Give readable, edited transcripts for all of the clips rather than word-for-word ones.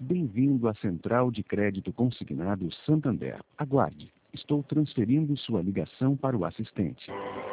Bem-vindo à Central de Crédito Consignado Santander. Aguarde. Estou transferindo sua ligação para o assistente.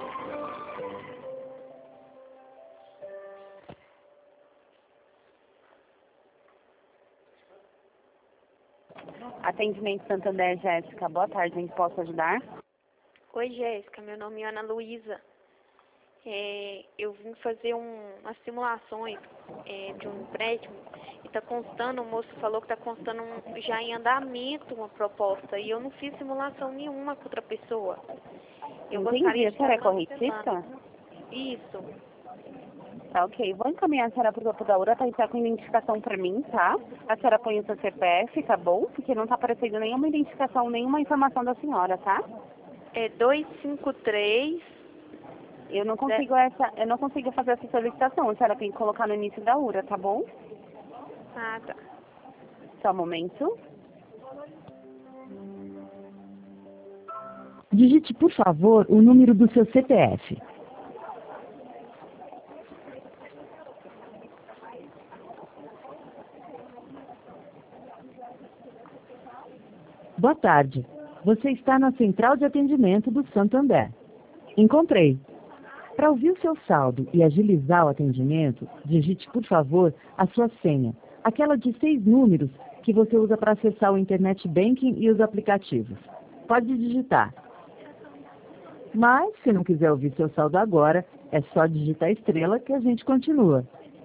Atendimento Santander, Jéssica. Boa tarde, em que posso ajudar? Oi, Jéssica. Meu nome é Ana Luísa. Eu vim fazer umas simulações de um empréstimo e está constando, o moço falou que está constando já em andamento uma proposta e eu não fiz simulação nenhuma com outra pessoa. Eu Entendi. A senhora é estar corretista? cancelando. Isso. Tá, ok. Vou encaminhar a senhora para o topo da URA para entrar com identificação para mim, tá? A senhora põe o seu CPF, tá bom? Porque não está aparecendo nenhuma identificação, nenhuma informação da senhora, tá? É 253. Eu não consigo fazer essa solicitação. A senhora tem que colocar no início da URA, tá bom? Ah, tá. Só um momento. Digite, por favor, o número do seu CPF. Boa tarde. Você está na Central de Atendimento do Santander. Encontrei. Para ouvir o seu saldo e agilizar o atendimento, digite, por favor, a sua senha, aquela de 6 números que você usa para acessar o Internet Banking e os aplicativos. Pode digitar. Mas, se não quiser ouvir seu saldo agora, é só digitar estrela que a gente continua.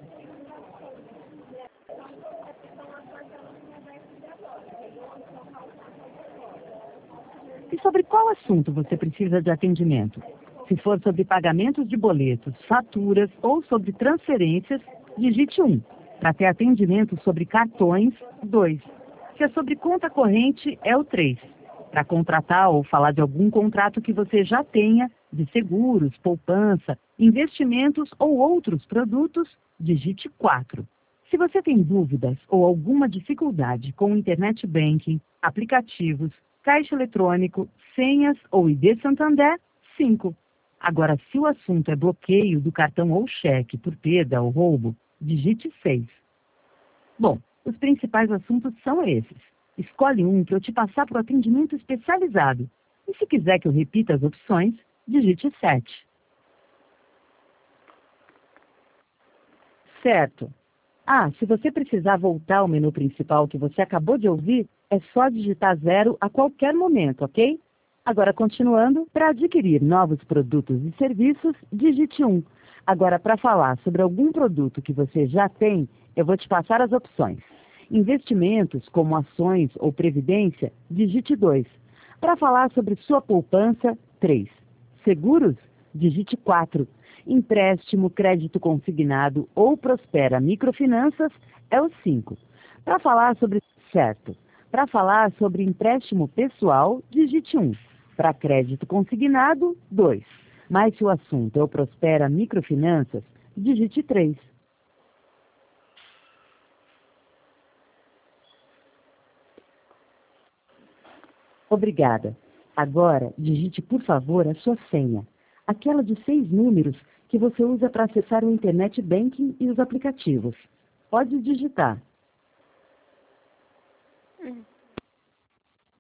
E sobre qual assunto você precisa de atendimento? Se for sobre pagamentos de boletos, faturas ou sobre transferências, digite 1. Para ter atendimento sobre cartões, 2. Se é sobre conta corrente, é o 3. Para contratar ou falar de algum contrato que você já tenha, de seguros, poupança, investimentos ou outros produtos, digite 4. Se você tem dúvidas ou alguma dificuldade com o Internet Banking, aplicativos, caixa eletrônico, senhas ou ID Santander, 5. Agora, se o assunto é bloqueio do cartão ou cheque por perda ou roubo, digite 6. Bom, os principais assuntos são esses. Escolhe um para eu te passar para o atendimento especializado. E se quiser que eu repita as opções, digite 7. Certo. Ah, se você precisar voltar ao menu principal que você acabou de ouvir, é só digitar 0 a qualquer momento, ok? Agora, continuando, para adquirir novos produtos e serviços, digite 1. Agora, para falar sobre algum produto que você já tem, eu vou te passar as opções. Investimentos, como ações ou previdência, digite 2. Para falar sobre sua poupança, 3. Seguros, digite 4. Empréstimo, crédito consignado ou Prospera Microfinanças, é o 5. Para falar sobre certo. Para falar sobre empréstimo pessoal, digite 1. Para crédito consignado, 2. Mas se o assunto é o Prospera Microfinanças, digite 3. Obrigada. Agora, digite, por favor, a sua senha. Aquela de 6 números que você usa para acessar o Internet Banking e os aplicativos. Pode digitar.